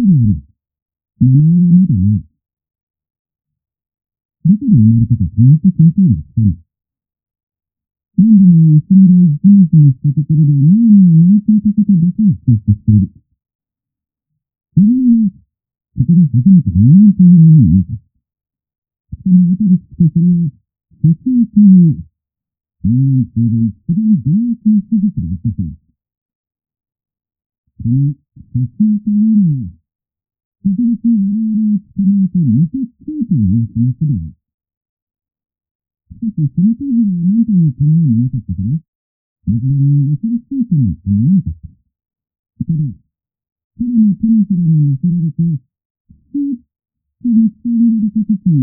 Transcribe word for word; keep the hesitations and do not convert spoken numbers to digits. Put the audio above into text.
名前はまだない。どこで生まれたかちゃんと先生はつかない。何度も薄暗いじめじめしたところで前には泣いていたことだけを記憶している。自分はそこで初めて人間というものを見た。その後で聞くとそれは世界という人間性で一番脆悪な手術だったそうだ。その世界というのは時々我々を捕まえて見せつけるという話である。しかしその当時は何という考えもなかったから、僕は恐ろしいとも思わなかった。ただ、彼の手のひらに乗せられて、スーッと持ち上げられた時